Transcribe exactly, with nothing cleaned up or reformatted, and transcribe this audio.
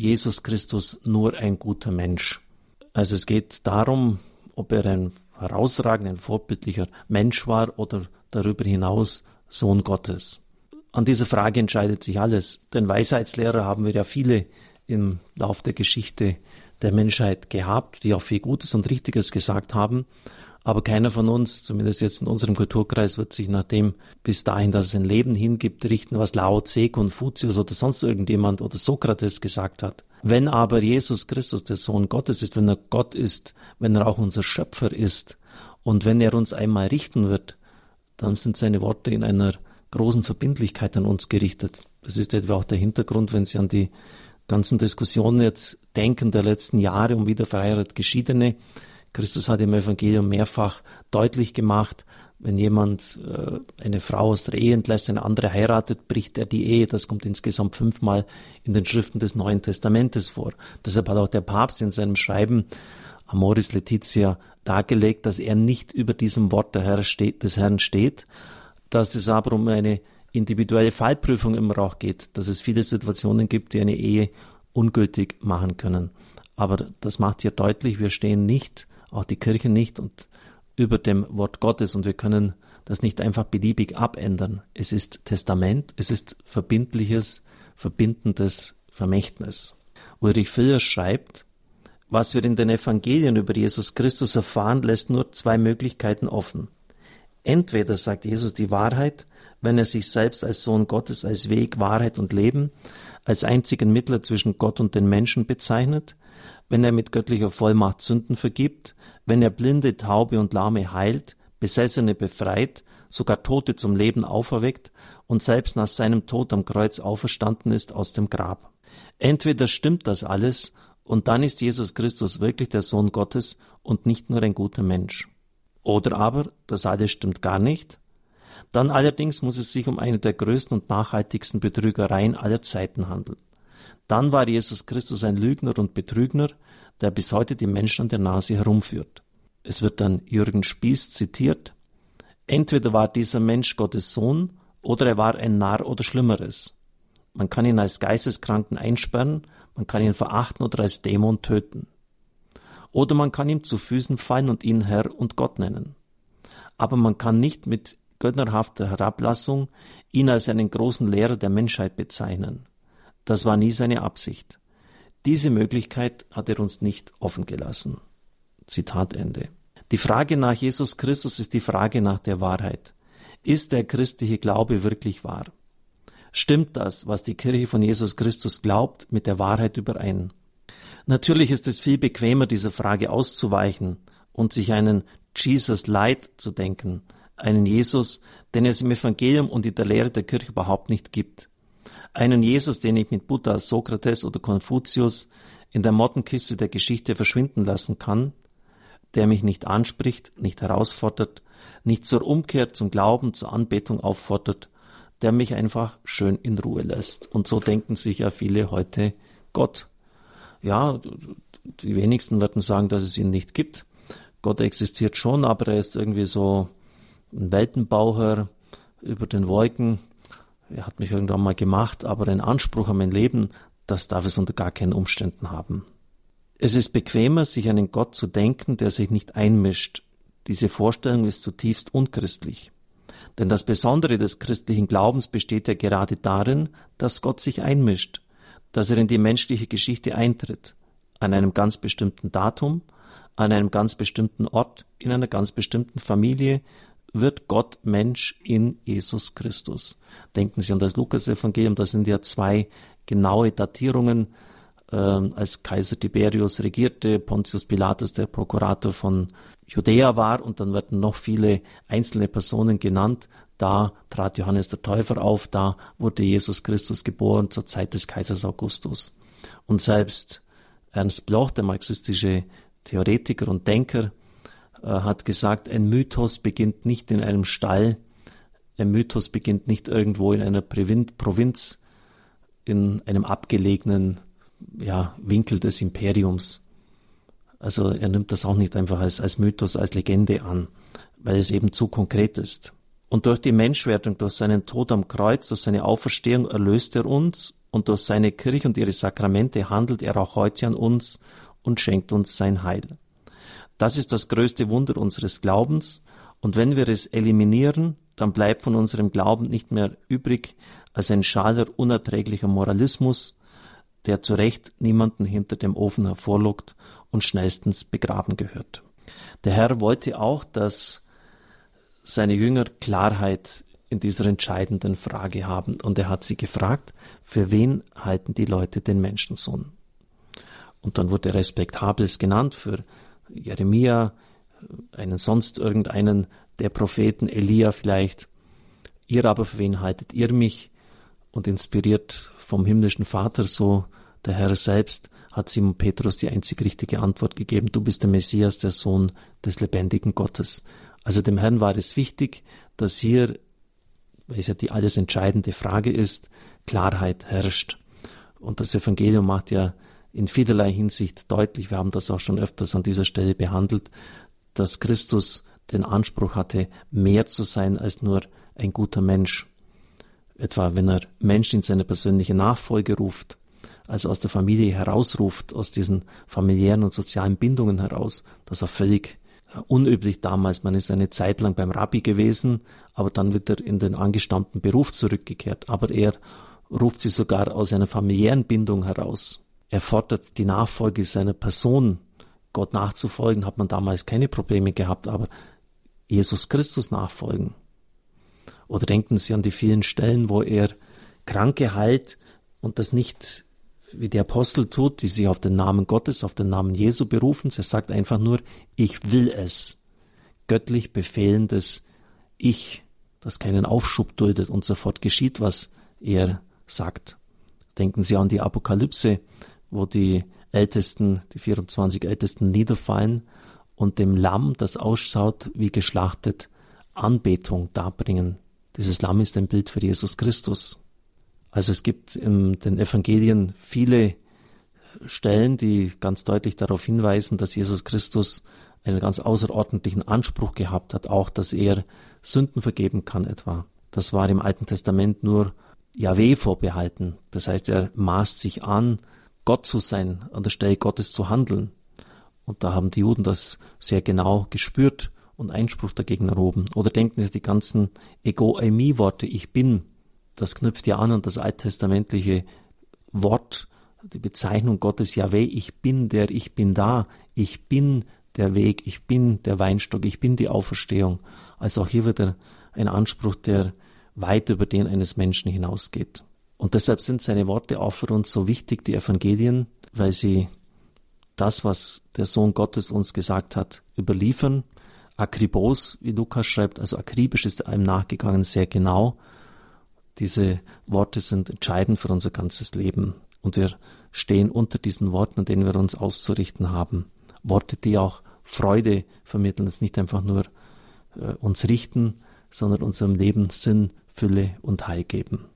Jesus Christus nur ein guter Mensch? Also es geht darum, ob er ein herausragender, ein vorbildlicher Mensch war oder darüber hinaus Sohn Gottes. An dieser Frage entscheidet sich alles, denn Weisheitslehrer haben wir ja viele im Lauf der Geschichte der Menschheit gehabt, die auch viel Gutes und Richtiges gesagt haben, aber keiner von uns, zumindest jetzt in unserem Kulturkreis, wird sich nach dem bis dahin, dass es ein Leben hingibt, richten, was Lao Tse, Konfuzius oder sonst irgendjemand oder Sokrates gesagt hat. Wenn aber Jesus Christus der Sohn Gottes ist, wenn er Gott ist, wenn er auch unser Schöpfer ist und wenn er uns einmal richten wird, dann sind seine Worte in einer großen Verbindlichkeit an uns gerichtet. Das ist etwa auch der Hintergrund, wenn Sie an die ganzen Diskussionen jetzt denken der letzten Jahre um wieder verheiratet Geschiedene. Christus hat im Evangelium mehrfach deutlich gemacht, wenn jemand äh, eine Frau aus der Ehe entlässt, eine andere heiratet, bricht er die Ehe. Das kommt insgesamt fünfmal in den Schriften des Neuen Testamentes vor. Deshalb hat auch der Papst in seinem Schreiben Amoris Laetitia dargelegt, dass er nicht über diesem Wort der Herr steht, des Herrn steht, dass es aber um eine individuelle Fallprüfung immer auch geht, dass es viele Situationen gibt, die eine Ehe ungültig machen können. Aber das macht hier deutlich, wir stehen nicht, auch die Kirche nicht, und über dem Wort Gottes, und wir können das nicht einfach beliebig abändern. Es ist Testament, es ist verbindliches, verbindendes Vermächtnis. Ulrich Filler schreibt, was wir in den Evangelien über Jesus Christus erfahren, lässt nur zwei Möglichkeiten offen. Entweder sagt Jesus die Wahrheit, wenn er sich selbst als Sohn Gottes, als Weg, Wahrheit und Leben, als einzigen Mittler zwischen Gott und den Menschen bezeichnet, wenn er mit göttlicher Vollmacht Sünden vergibt, wenn er Blinde, Taube und Lahme heilt, Besessene befreit, sogar Tote zum Leben auferweckt und selbst nach seinem Tod am Kreuz auferstanden ist aus dem Grab. Entweder stimmt das alles und dann ist Jesus Christus wirklich der Sohn Gottes und nicht nur ein guter Mensch. Oder aber, das alles stimmt gar nicht. Dann allerdings muss es sich um eine der größten und nachhaltigsten Betrügereien aller Zeiten handeln. Dann war Jesus Christus ein Lügner und Betrügner, der bis heute die Menschen an der Nase herumführt. Es wird dann Jürgen Spieß zitiert. Entweder war dieser Mensch Gottes Sohn oder er war ein Narr oder Schlimmeres. Man kann ihn als Geisteskranken einsperren, man kann ihn verachten oder als Dämon töten. Oder man kann ihm zu Füßen fallen und ihn Herr und Gott nennen. Aber man kann nicht mit gönnerhafter Herablassung ihn als einen großen Lehrer der Menschheit bezeichnen. Das war nie seine Absicht. Diese Möglichkeit hat er uns nicht offen gelassen. Zitat Ende. Die Frage nach Jesus Christus ist die Frage nach der Wahrheit. Ist der christliche Glaube wirklich wahr? Stimmt das, was die Kirche von Jesus Christus glaubt, mit der Wahrheit überein? Natürlich ist es viel bequemer, dieser Frage auszuweichen und sich einen Jesus Light zu denken, einen Jesus, den es im Evangelium und in der Lehre der Kirche überhaupt nicht gibt. Einen Jesus, den ich mit Buddha, Sokrates oder Konfuzius in der Mottenkiste der Geschichte verschwinden lassen kann, der mich nicht anspricht, nicht herausfordert, nicht zur Umkehr, zum Glauben, zur Anbetung auffordert, der mich einfach schön in Ruhe lässt. Und so denken sich ja viele heute Gott. Ja, die wenigsten werden sagen, dass es ihn nicht gibt. Gott existiert schon, aber er ist irgendwie so ein Weltenbauer über den Wolken. Er hat mich irgendwann mal gemacht, aber einen Anspruch an mein Leben, das darf es unter gar keinen Umständen haben. Es ist bequemer, sich an einen Gott zu denken, der sich nicht einmischt. Diese Vorstellung ist zutiefst unchristlich. Denn das Besondere des christlichen Glaubens besteht ja gerade darin, dass Gott sich einmischt, dass er in die menschliche Geschichte eintritt, an einem ganz bestimmten Datum, an einem ganz bestimmten Ort, in einer ganz bestimmten Familie, wird Gott Mensch in Jesus Christus. Denken Sie an das Lukas-Evangelium, da sind ja zwei genaue Datierungen, äh, als Kaiser Tiberius regierte, Pontius Pilatus der Prokurator von Judäa war, und dann werden noch viele einzelne Personen genannt. Da trat Johannes der Täufer auf, da wurde Jesus Christus geboren zur Zeit des Kaisers Augustus. Und selbst Ernst Bloch, der marxistische Theoretiker und Denker, hat gesagt, ein Mythos beginnt nicht in einem Stall, ein Mythos beginnt nicht irgendwo in einer Provinz, in einem abgelegenen ja, Winkel des Imperiums. Also er nimmt das auch nicht einfach als, als Mythos, als Legende an, weil es eben zu konkret ist. Und durch die Menschwerdung, durch seinen Tod am Kreuz, durch seine Auferstehung erlöst er uns und durch seine Kirche und ihre Sakramente handelt er auch heute an uns und schenkt uns sein Heil. Das ist das größte Wunder unseres Glaubens, und wenn wir es eliminieren, dann bleibt von unserem Glauben nicht mehr übrig als ein schaler, unerträglicher Moralismus, der zu Recht niemanden hinter dem Ofen hervorlockt und schnellstens begraben gehört. Der Herr wollte auch, dass seine Jünger Klarheit in dieser entscheidenden Frage haben, und er hat sie gefragt, für wen halten die Leute den Menschensohn? Und dann wurde respektables genannt für Jeremia, einen sonst irgendeinen der Propheten, Elia vielleicht. Ihr aber, für wen haltet ihr mich? Und inspiriert vom himmlischen Vater, so der Herr selbst, hat Simon Petrus die einzig richtige Antwort gegeben: Du bist der Messias, der Sohn des lebendigen Gottes. Also dem Herrn war es wichtig, dass hier, weil es ja die alles entscheidende Frage ist, Klarheit herrscht. Und das Evangelium macht ja in vielerlei Hinsicht deutlich, wir haben das auch schon öfters an dieser Stelle behandelt, dass Christus den Anspruch hatte, mehr zu sein als nur ein guter Mensch. Etwa wenn er Menschen in seine persönliche Nachfolge ruft, also aus der Familie herausruft, aus diesen familiären und sozialen Bindungen heraus. Das war völlig unüblich damals. Man ist eine Zeit lang beim Rabbi gewesen, aber dann wird er in den angestammten Beruf zurückgekehrt. Aber er ruft sie sogar aus einer familiären Bindung heraus. Er fordert die Nachfolge seiner Person. Gott nachzufolgen hat man damals keine Probleme gehabt, aber Jesus Christus nachfolgen. Oder denken Sie an die vielen Stellen, wo er Kranke heilt und das nicht wie die Apostel tut, die sich auf den Namen Gottes, auf den Namen Jesu berufen. Er sagt einfach nur, ich will es. Göttlich befehlendes Ich, das keinen Aufschub duldet und sofort geschieht, was er sagt. Denken Sie an die Apokalypse, wo die Ältesten, die vierundzwanzig Ältesten niederfallen und dem Lamm, das ausschaut wie geschlachtet, Anbetung darbringen. Dieses Lamm ist ein Bild für Jesus Christus. Also es gibt in den Evangelien viele Stellen, die ganz deutlich darauf hinweisen, dass Jesus Christus einen ganz außerordentlichen Anspruch gehabt hat, auch dass er Sünden vergeben kann etwa. Das war im Alten Testament nur Jahwe vorbehalten. Das heißt, er maßt sich an, Gott zu sein, an der Stelle Gottes zu handeln. Und da haben die Juden das sehr genau gespürt und Einspruch dagegen erhoben. Oder denken Sie die ganzen Ego-Eimi-Worte, ich bin, das knüpft ja an an das alttestamentliche Wort, die Bezeichnung Gottes, Jahwe, ich bin der, ich bin da, ich bin der Weg, ich bin der Weinstock, ich bin die Auferstehung. Also auch hier wieder ein Anspruch, der weit über den eines Menschen hinausgeht. Und deshalb sind seine Worte auch für uns so wichtig, die Evangelien, weil sie das, was der Sohn Gottes uns gesagt hat, überliefern. Akribos, wie Lukas schreibt, also akribisch ist einem nachgegangen, sehr genau. Diese Worte sind entscheidend für unser ganzes Leben. Und wir stehen unter diesen Worten, an denen wir uns auszurichten haben. Worte, die auch Freude vermitteln, jetzt nicht einfach nur äh, uns richten, sondern unserem Leben Sinn, Fülle und Heil geben.